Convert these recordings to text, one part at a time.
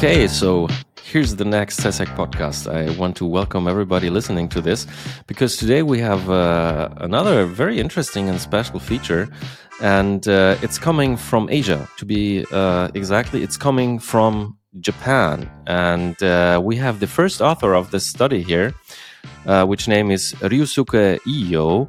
Okay, so here's the next CESEC podcast. I want to welcome everybody listening to this because today we have another very interesting and special feature, and it's coming from Asia. To be exactly, it's coming from Japan, and we have the first author of this study here, which name is Ryusuke Iyo.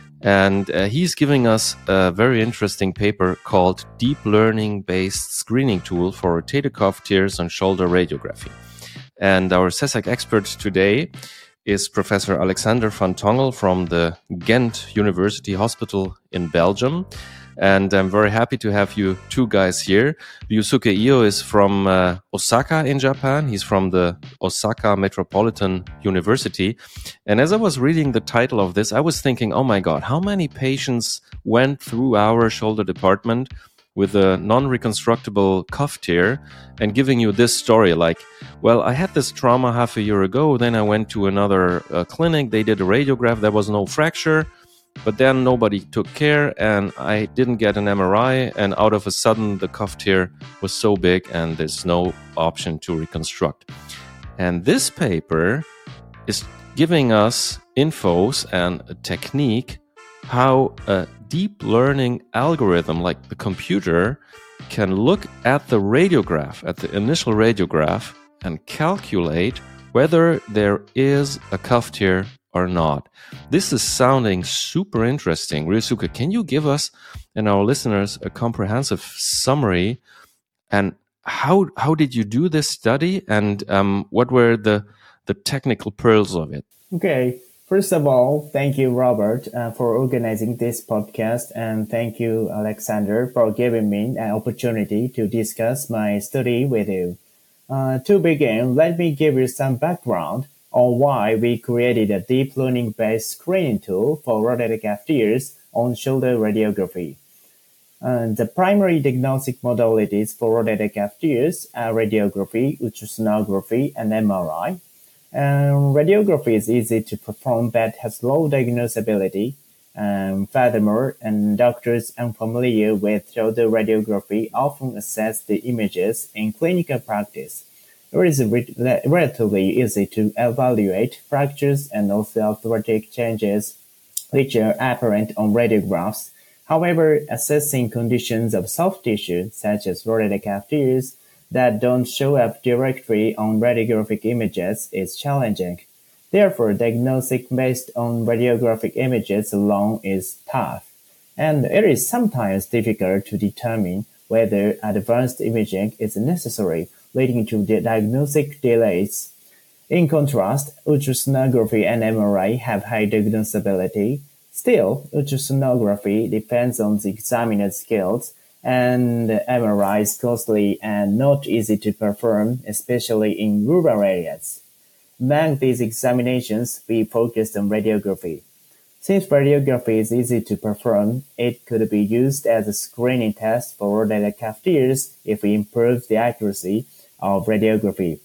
And he's giving us a very interesting paper called Deep Learning-Based Screening Tool for Rotator Cuff Tears on Shoulder Radiography. And our CESEC expert today is Professor Alexander van Tongel from the Ghent University Hospital in Belgium. And I'm very happy to have you two guys here. Ryusuke Iyo is from Osaka in Japan. He's from the Osaka Metropolitan University. And as I was reading the title of this, I was thinking, oh my God, how many patients went through our shoulder department with a non-reconstructable cuff tear and giving you this story like, well, I had this trauma half a year ago. Then I went to another clinic. They did a radiograph. There was no fracture. But then nobody took care and I didn't get an MRI, and out of a sudden the cuff tear was so big and there's no option to reconstruct. And this paper is giving us infos and a technique how a deep learning algorithm like the computer can look at the radiograph, at the initial radiograph, and calculate whether there is a cuff tear or not. This is sounding super interesting. Ryusuke, can you give us and our listeners a comprehensive summary? And how did you do this study? And what were the technical pearls of it? Okay. First of all, thank you, Robert, for organizing this podcast. And thank you, Alexander, for giving me an opportunity to discuss my study with you. To begin, let me give you some background on why we created a deep learning-based screening tool for rotator cuff tears on shoulder radiography. The primary diagnostic modalities for rotator cuff tears are radiography, ultrasonography, and MRI. Radiography is easy to perform but has low diagnosability. Furthermore, doctors unfamiliar with shoulder radiography often assess the images in clinical practice. It is relatively easy to evaluate fractures and osteoarthritic changes which are apparent on radiographs. However, assessing conditions of soft tissue, such as rotator cuff tears, that don't show up directly on radiographic images is challenging. Therefore, diagnostic based on radiographic images alone is tough, and it is sometimes difficult to determine whether advanced imaging is necessary, leading to diagnostic delays. In contrast, ultrasonography and MRI have high diagnosability. Still, ultrasonography depends on the examiner's skills, and MRI is costly and not easy to perform, especially in rural areas. Among these examinations, we focused on radiography. Since radiography is easy to perform, it could be used as a screening test for rotator cuff tears if we improve the accuracy of radiography.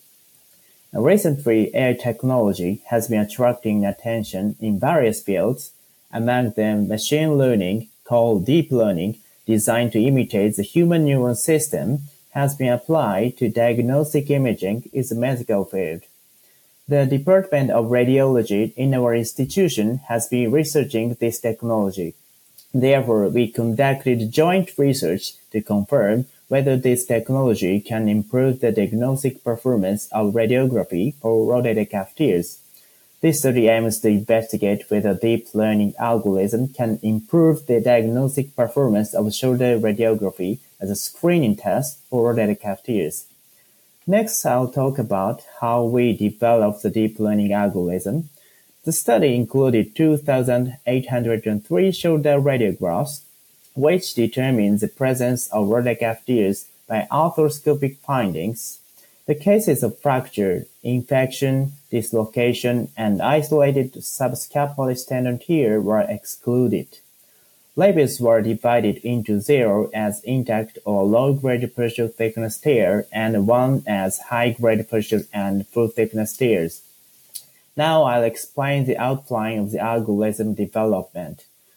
Recently, AI technology has been attracting attention in various fields, among them machine learning, called deep learning, designed to imitate the human neuron system, has been applied to diagnostic imaging in the medical field. The Department of Radiology in our institution has been researching this technology. Therefore, we conducted joint research to confirm whether this technology can improve the diagnostic performance of radiography for rotator cuff tears. This study aims to investigate whether deep learning algorithm can improve the diagnostic performance of shoulder radiography as a screening test for rotator cuff tears. Next, I'll talk about how we developed the deep learning algorithm. The study included 2,803 shoulder radiographs, which determines the presence of rotator cuff tears by arthroscopic findings. The cases of fracture, infection, dislocation, and isolated subscapularis tendon tear were excluded. Labels were divided into 0 as intact or low-grade partial thickness tear and 1 as high-grade partial and full-thickness tears. Now I'll explain the outline of the algorithm development.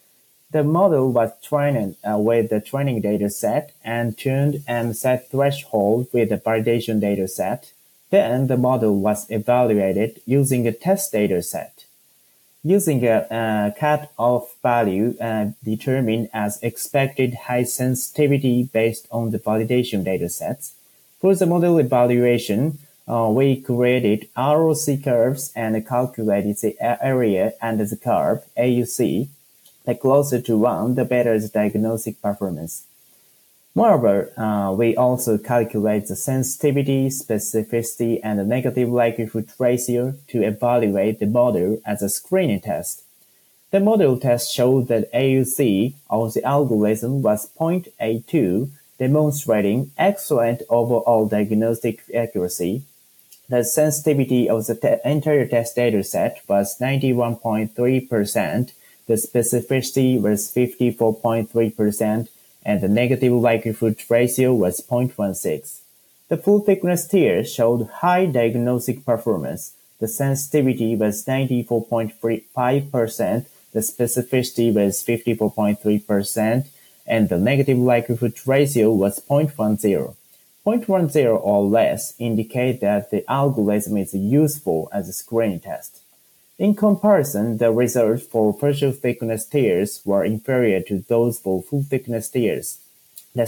The model was trained with the training dataset and tuned and set threshold with the validation dataset. Then the model was evaluated using a test dataset. Using a cut-off value determined as expected high sensitivity based on the validation datasets. For the model evaluation, we created ROC curves and calculated the area under the curve, AUC. The closer to 1, the better the diagnostic performance. Moreover, we also calculate the sensitivity, specificity, and the negative likelihood ratio to evaluate the model as a screening test. The model test showed that AUC of the algorithm was 0.82, demonstrating excellent overall diagnostic accuracy. The sensitivity of the entire test dataset was 91.3%, the specificity was 54.3%, and the negative likelihood ratio was 0.16. The full-thickness tier showed high diagnostic performance. The sensitivity was 94.5%, the specificity was 54.3%, and the negative likelihood ratio was 0.10. 0.10 or less indicate that the algorithm is useful as a screening test. In comparison, the results for partial thickness tiers were inferior to those for full thickness tiers. The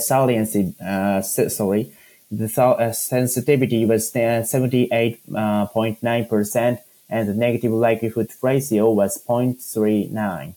sensitivity was 78.9%, and the negative likelihood ratio was 0.39.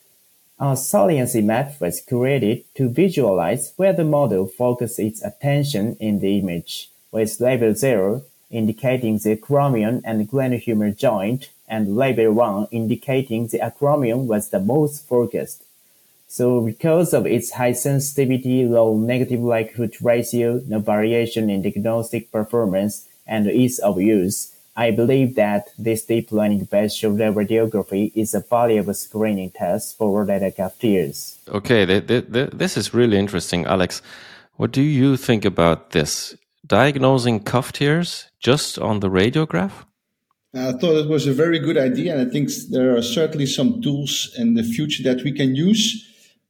A saliency map was created to visualize where the model focused its attention in the image, with label 0 indicating the acromion and glenohumeral joint, and label 1 indicating the acromion was the most focused. So because of its high sensitivity, low negative likelihood ratio, no variation in diagnostic performance, and ease of use, I believe that this deep learning-based shoulder radiography is a valuable screening test for rotator cuff tears. Okay, this is really interesting, Alex. What do you think about this? Diagnosing cuff tears just on the radiograph? I thought it was a very good idea, and I think there are certainly some tools in the future that we can use.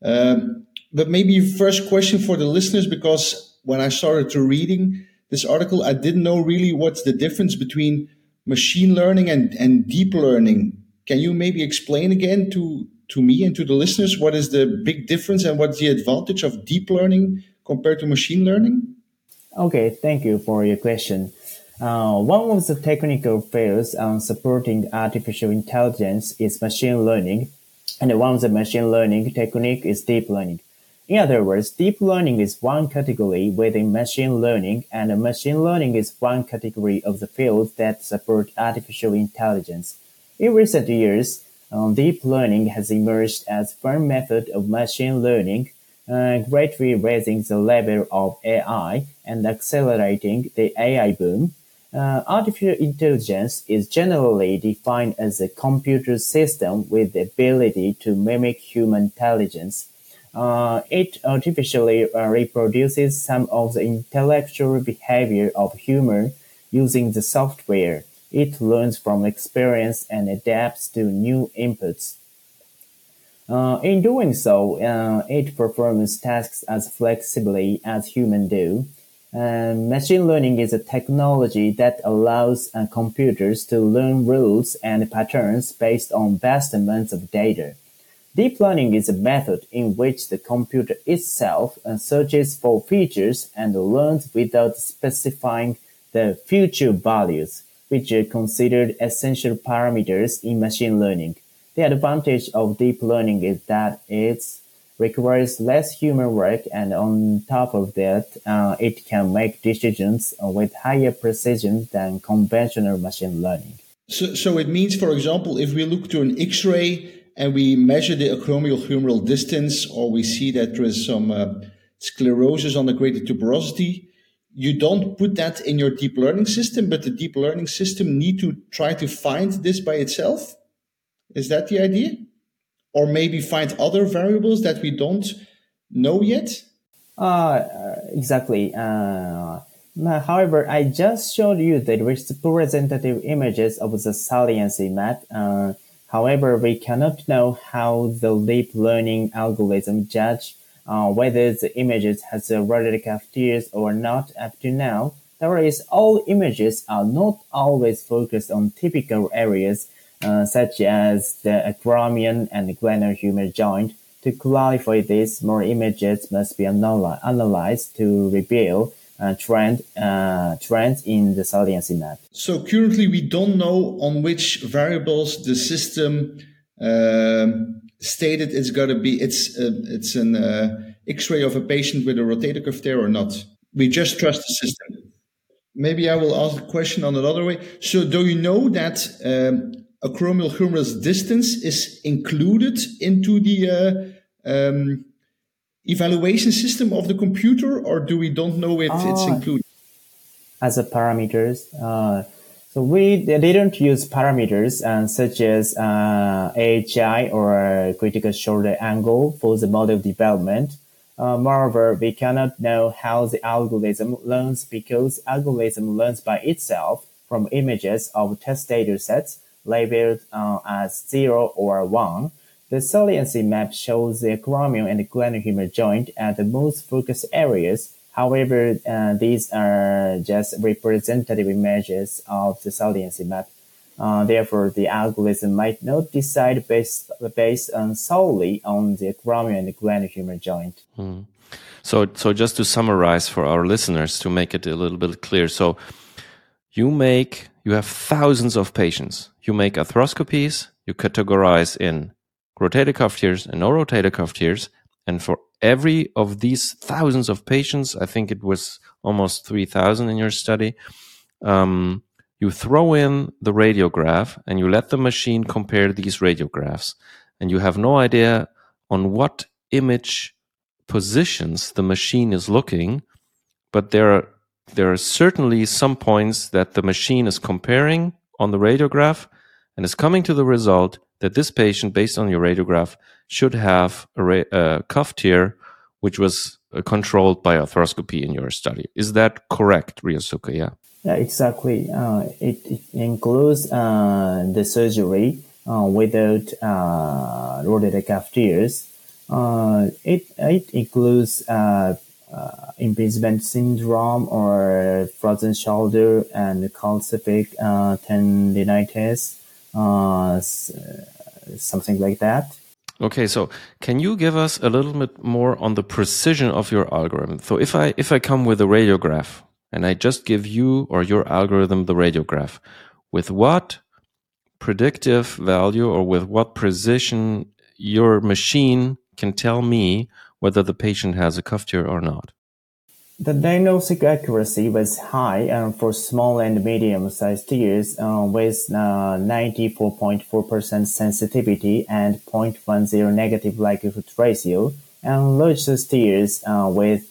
But maybe first question for the listeners, because when I started to reading this article, I didn't know really what's the difference between machine learning and deep learning. Can you maybe explain again to me and to the listeners what is the big difference and what's the advantage of deep learning compared to machine learning? Okay, thank you for your question. One of the technical fields on supporting artificial intelligence is machine learning, and one of the machine learning technique is deep learning. In other words, deep learning is one category within machine learning, and machine learning is one category of the fields that support artificial intelligence. In recent years, deep learning has emerged as one method of machine learning, greatly raising the level of AI and accelerating the AI boom. Artificial intelligence is generally defined as a computer system with the ability to mimic human intelligence. It artificially reproduces some of the intellectual behavior of humor using the software. It learns from experience and adapts to new inputs. In doing so, it performs tasks as flexibly as humans do. Machine learning is a technology that allows computers to learn rules and patterns based on vast amounts of data. Deep learning is a method in which the computer itself searches for features and learns without specifying the future values, which are considered essential parameters in machine learning. The advantage of deep learning is that it requires less human work, and on top of that, it can make decisions with higher precision than conventional machine learning. So it means, for example, if we look to an X-ray and we measure the acromial-humeral distance, or we see that there is some sclerosis on the greater tuberosity, you don't put that in your deep learning system, but the deep learning system need to try to find this by itself? Is that the idea? Or maybe find other variables that we don't know yet? Exactly. However, I just showed you the representative images of the saliency map. However, we cannot know how the deep learning algorithm judge whether the images has a rhotic tears or not up to now. That is, all images are not always focused on typical areas such as the acromion and glandular humor joint. To clarify this, more images must be analyzed to reveal trends in the saliency map. So currently we don't know on which variables the system stated it's got to be. It's an X-ray of a patient with a rotator cuff tear or not. We just trust the system. Maybe I will ask the question on another way. So do you know that acromial humerus distance is included into the evaluation system of the computer, or do we don't know it's included? As a parameters, so they didn't use parameters such as AHI or critical shoulder angle for the model development. Moreover, we cannot know how the algorithm learns because algorithm learns by itself from images of test data sets labeled as 0 or 1. The saliency map shows the acromion and the glandular humor joint at the most focused areas. However, these are just representative images of the saliency map. Therefore, the algorithm might not decide based on solely on the acromion and the glandular humor joint. So just to summarize for our listeners, to make it a little bit clear. So you have thousands of patients. You make arthroscopies, you categorize in rotator cuff tears and no rotator cuff tears. And for every of these thousands of patients, I think it was almost 3,000 in your study, you throw in the radiograph and you let the machine compare these radiographs. And you have no idea on what image positions the machine is looking, but there are certainly some points that the machine is comparing on the radiograph and is coming to the result that this patient, based on your radiograph, should have a cuff tear, which was controlled by arthroscopy in your study. Is that correct, Ryosuke? Yeah. Yeah, exactly. It includes the surgery without rotator cuff tears. It includes impingement syndrome or frozen shoulder and calcific tendinitis, something like that. Okay, so can you give us a little bit more on the precision of your algorithm? So if I come with a radiograph and I just give you or your algorithm the radiograph, with what predictive value or with what precision your machine can tell me whether the patient has a cuff tear or not? The diagnostic accuracy was high for small and medium-sized tears with 94.4% sensitivity and 0.10 negative likelihood ratio, and large-sized tears with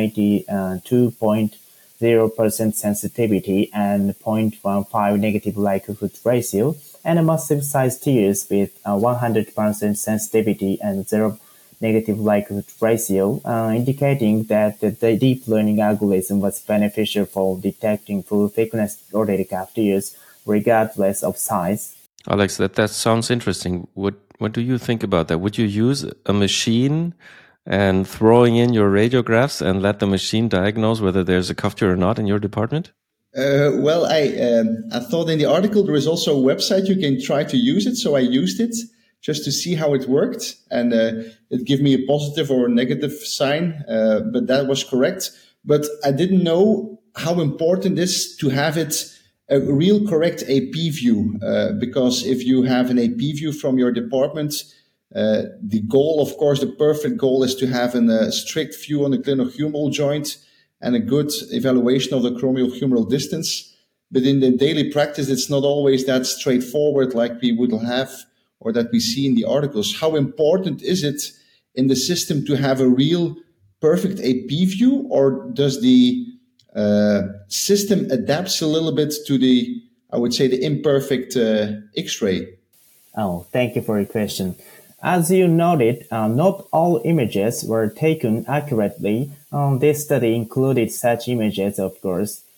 92.0% sensitivity and 0.15 negative likelihood ratio, and massive-sized tears with 100% sensitivity and 0 negative likelihood ratio, indicating that the deep learning algorithm was beneficial for detecting full thickness rotator cuff tears regardless of size. Alex, that sounds interesting. What do you think about that? Would you use a machine and throwing in your radiographs and let the machine diagnose whether there's a cuff tear or not in your department? Well, I thought in the article there is also a website you can try to use it, so I used it just to see how it worked, and it gave me a positive or a negative sign, but that was correct. But I didn't know how important it is to have it a real correct AP view, because if you have an AP view from your department, the goal, of course, the perfect goal is to have a strict view on the glenohumeral joint and a good evaluation of the acromial-humeral distance. But in the daily practice, it's not always that straightforward like we would have or that we see in the articles. How important is it in the system to have a real perfect AP view, or does the system adapts a little bit to the, I would say, the imperfect X-ray? Oh, thank you for your question. As you noted, not all images were taken accurately. This study included such images, of course.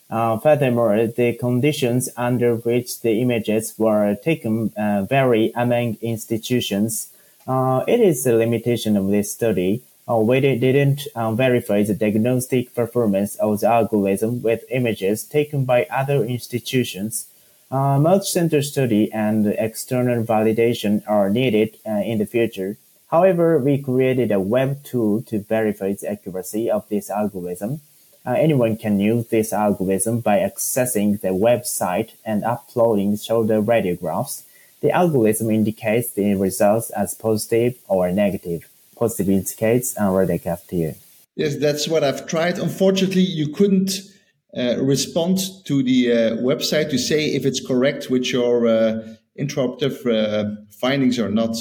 Furthermore, the conditions under which the images were taken vary among institutions. It is a limitation of this study. We didn't verify the diagnostic performance of the algorithm with images taken by other institutions. Multi-center study and external validation are needed in the future. However, we created a web tool to verify the accuracy of this algorithm. Anyone can use this algorithm by accessing the website and uploading shoulder radiographs. The algorithm indicates the results as positive or negative. Positive indicates radial cavity tear. Yes, that's what I've tried. Unfortunately, you couldn't respond to the website to say if it's correct with your interruptive findings or not.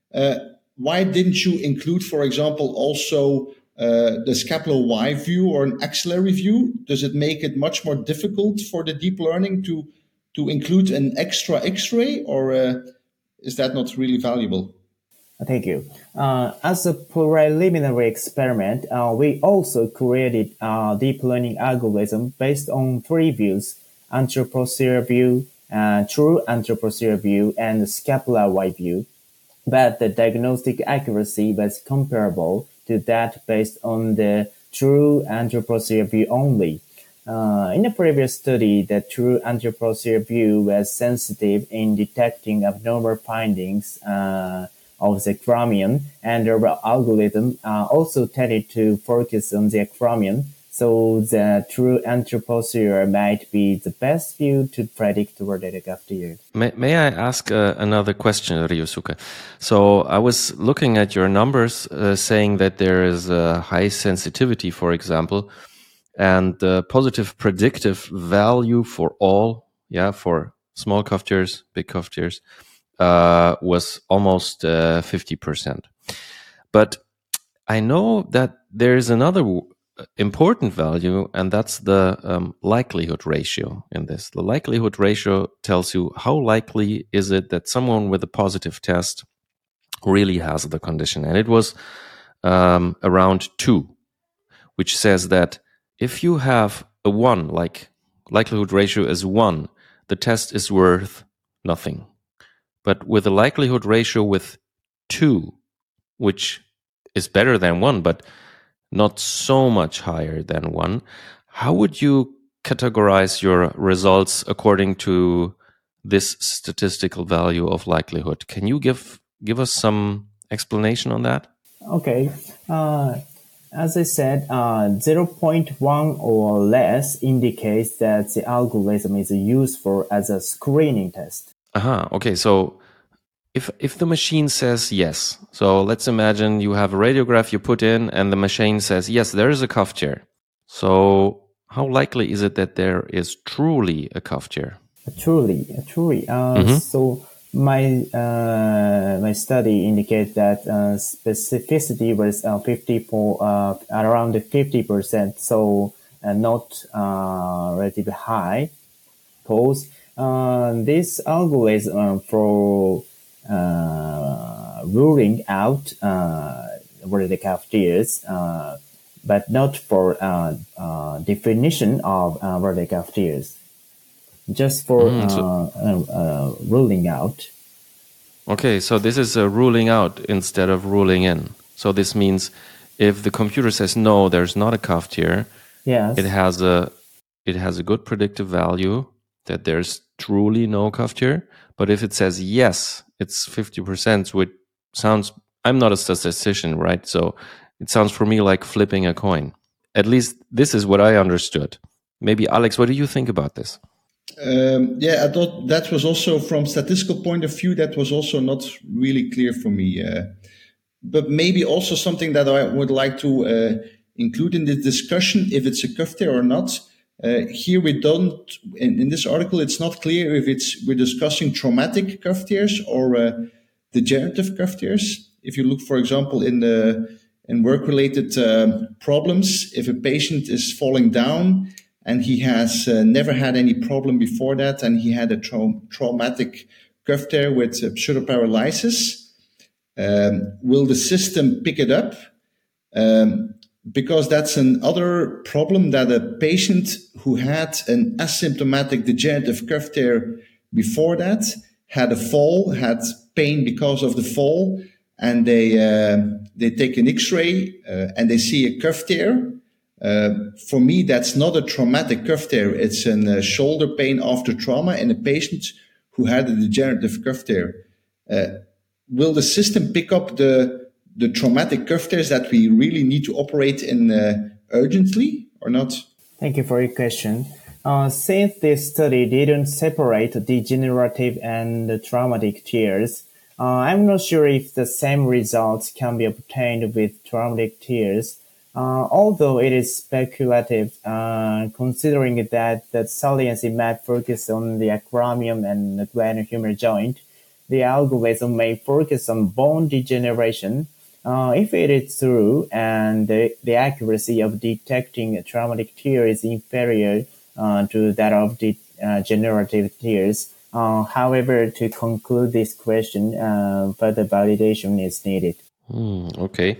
Why didn't you include, for example, also the scapular Y view or an axillary view? Does it make it much more difficult for the deep learning to include an extra X-ray, or is that not really valuable? Thank you. As a preliminary experiment, we also created a deep learning algorithm based on three views: anteroposterior view, true anteroposterior view, and scapular Y view. But the diagnostic accuracy was comparable to that based on the true anteroposterior view only. In a previous study, the true anteroposterior view was sensitive in detecting abnormal findings of the acromion, and our algorithm also tended to focus on the acromion, so the true anteroposterior might be the best view to predict radial cavity tear. May I ask another question, Ryosuke? So I was looking at your numbers saying that there is a high sensitivity, for example, and the positive predictive value for all, for small cuff tears, big cuff tears, was almost 50%. But I know that there is another important value, and that's the likelihood ratio in this. The likelihood ratio tells you how likely is it that someone with a positive test really has the condition. And it was around 2, which says that if you have a 1, like likelihood ratio is 1, the test is worth nothing. But with a likelihood ratio with 2, which is better than 1, but not so much higher than 1, how would you categorize your results according to this statistical value of likelihood? Can you give us some explanation on that? Okay. As I said, 0.1 or less indicates that the algorithm is useful as a screening test. Okay, so if the machine says yes, so let's imagine you have a radiograph you put in and the machine says, yes, there is a cuff tear. So how likely is it that there is truly a cuff tear? Truly. So my study indicates that specificity was around 50%, so not relatively high. Because this algorithm for ruling out radial cavity tears, but not for definition of radial cavity tears, just for ruling out. Okay, so this is a ruling out instead of ruling in. So this means if the computer says no, there's not a cuff tear, yes, it has a good predictive value that there's truly no cuff tear. But if it says yes, it's 50%, which sounds, I'm not a statistician, right? So it sounds for me like flipping a coin. At least this is what I understood. Maybe Alex, what do you think about this? I thought that was also from statistical point of view, that was also not really clear for me. But maybe also something that I would like to include in the discussion, if it's a cuff tear or not. Here we don't, in this article, it's not clear if we're discussing traumatic cuff tears or degenerative cuff tears. If you look, for example, in work-related problems, if a patient is falling down and he has never had any problem before that, and he had a traumatic cuff tear with pseudoparalysis, will the system pick it up? because that's another problem, that a patient who had an asymptomatic degenerative cuff tear before that had a fall, had pain because of the fall, and they take an X-ray and they see a cuff tear. For me, that's not a traumatic cuff tear. It's a shoulder pain after trauma in a patient who had a degenerative cuff tear. Will the system pick up the traumatic cuff tears that we really need to operate in urgently or not? Thank you for your question. Since this study didn't separate degenerative and traumatic tears, I'm not sure if the same results can be obtained with traumatic tears. Although it is speculative, considering that the saliency map focuses on the acromion and the glenohumeral joint, the algorithm may focus on bone degeneration. If it is true and the accuracy of detecting traumatic tear is inferior to that of degenerative tears, however, to conclude this question, further validation is needed. Okay.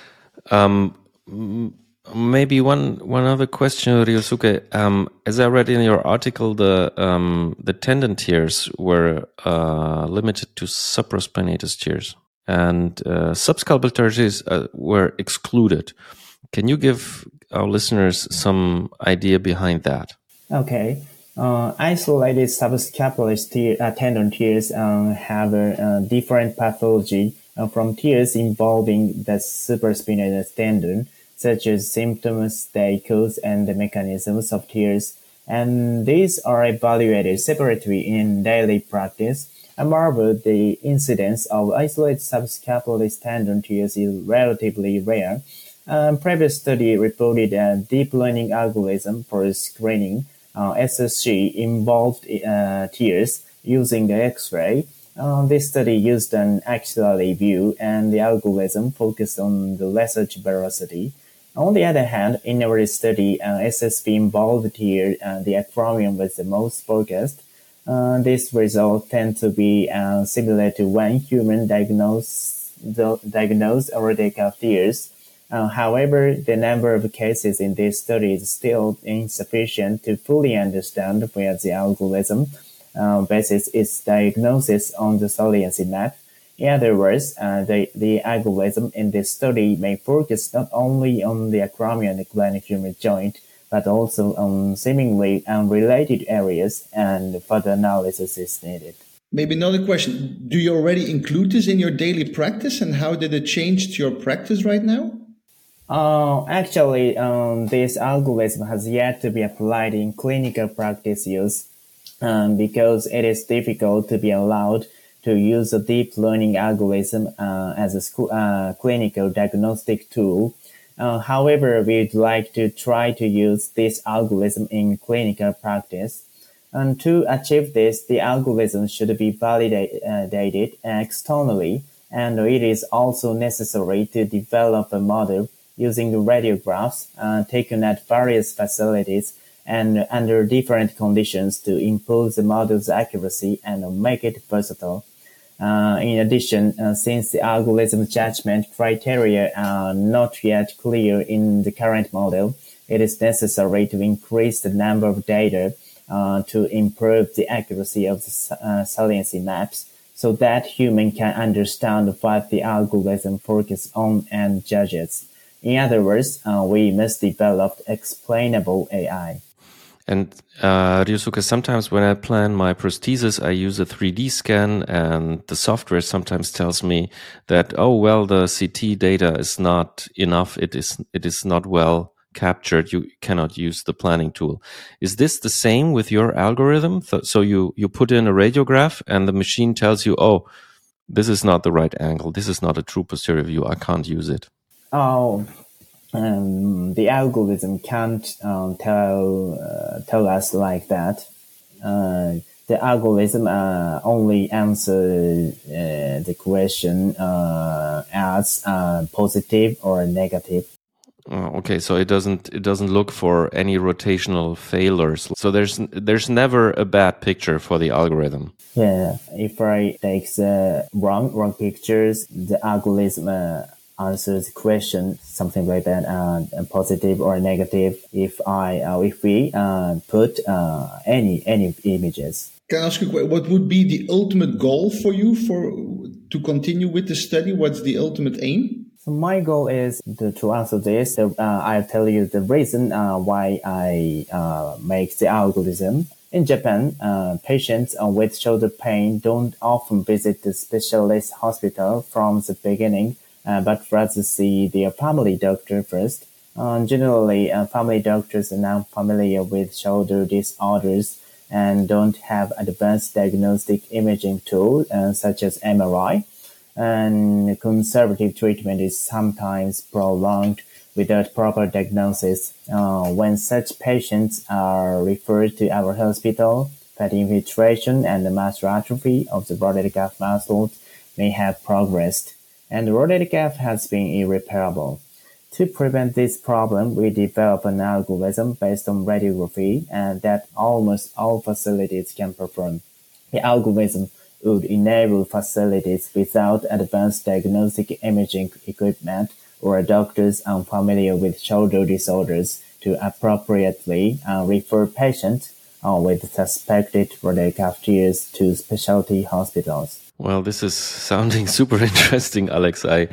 Maybe one other question, Ryosuke. As I read in your article, the tendon tears were limited to supraspinatus tears, and subscalpal tears were excluded. Can you give our listeners some idea behind that? Okay. Isolated subscapular tendon tears have a different pathology from tears involving the supraspinatus tendon, such as symptoms, they cause, and the mechanisms of tears, and these are evaluated separately in daily practice. However, the incidence of isolated subscapular tendon tears is relatively rare. Previous study reported a deep learning algorithm for screening SSC involved tears using the X-ray. This study used an axillary view, and the algorithm focused on the research velocity. On the other hand, in our study, SSP involved tear, the acromion was the most focused. These results tend to be similar to when humans diagnose aortic tears. However, the number of cases in this study is still insufficient to fully understand where the algorithm bases its diagnosis on the saliency map. In other words, the algorithm in this study may focus not only on the acromion and the glenohumeral joint, but also on seemingly unrelated areas, and further analysis is needed. Maybe another question. Do you already include this in your daily practice, and how did it change your practice right now? Actually, this algorithm has yet to be applied in clinical practice use because it is difficult to be allowed to use a deep learning algorithm as a clinical diagnostic tool. However, we'd like to try to use this algorithm in clinical practice. And to achieve this, the algorithm should be validated externally, and it is also necessary to develop a model using radiographs taken at various facilities and under different conditions to improve the model's accuracy and make it versatile. In addition, since the algorithm judgment criteria are not yet clear in the current model, it is necessary to increase the number of data to improve the accuracy of the saliency maps so that humans can understand what the algorithm focuses on and judges. In other words, we must develop explainable AI. And Ryosuke, sometimes when I plan my prosthesis, I use a 3D scan, and the software sometimes tells me that, oh, well, the CT data is not enough. It is not well captured. You cannot use the planning tool. Is this the same with your algorithm? So you put in a radiograph, and the machine tells you, oh, this is not the right angle. This is not a true posterior view. I can't use it. The algorithm can't tell us like that. The algorithm only answers the question as positive or negative. Okay, so it doesn't look for any rotational failures. So there's never a bad picture for the algorithm. Yeah, if I take wrong pictures, the algorithm answer the question, something like that, positive or negative, if we put any images. Can I ask you, what would be the ultimate goal for you to continue with the study? What's the ultimate aim? So my goal is to answer this. I'll tell you the reason why I make the algorithm. In Japan, patients with shoulder pain don't often visit the specialist hospital from the beginning, but rather see their family doctor first. Generally, family doctors are not familiar with shoulder disorders and don't have advanced diagnostic imaging tools such as MRI. And conservative treatment is sometimes prolonged without proper diagnosis. When such patients are referred to our hospital, fatty infiltration and the muscle atrophy of the rotator cuff muscles may have progressed, and the rotator cuff has been irreparable. To prevent this problem, we developed an algorithm based on radiography and that almost all facilities can perform. The algorithm would enable facilities without advanced diagnostic imaging equipment or doctors unfamiliar with shoulder disorders to appropriately refer patients with suspected rotator cuff tears to specialty hospitals. Well, this is sounding super interesting, Alex. I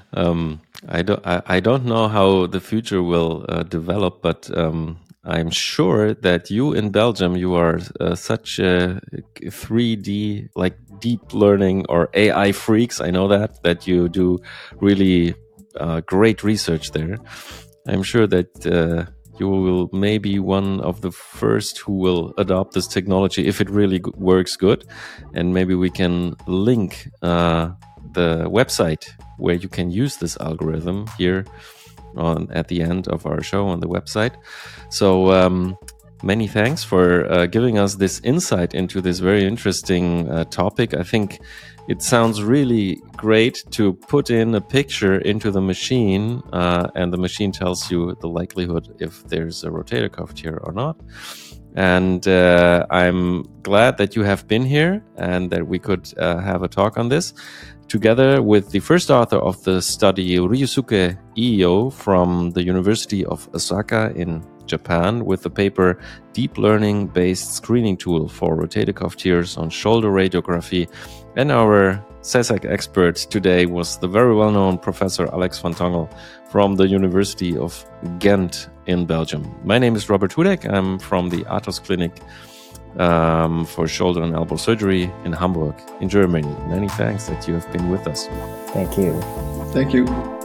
don't know how the future will develop, but I'm sure that you in Belgium, you are such a 3D, like deep learning or AI freaks. I know that you do really great research there. I'm sure that you will maybe one of the first who will adopt this technology if it really works good. And maybe we can link the website where you can use this algorithm here at the end of our show on the website. So many thanks for giving us this insight into this very interesting topic. I think it sounds really great to put in a picture into the machine and the machine tells you the likelihood if there's a rotator cuff tear or not. And I'm glad that you have been here and that we could have a talk on this together with the first author of the study, Ryusuke Iyo from the University of Osaka in Japan, with the paper Deep Learning-Based Screening Tool for Rotator Cuff Tears on Shoulder Radiography. And our CESAC expert today was the very well-known Professor Alex van Tongel from the University of Ghent in Belgium. My name is Robert Hudek. I'm from the Athos Clinic for shoulder and elbow surgery in Hamburg, in Germany. Many thanks that you have been with us. Thank you. Thank you.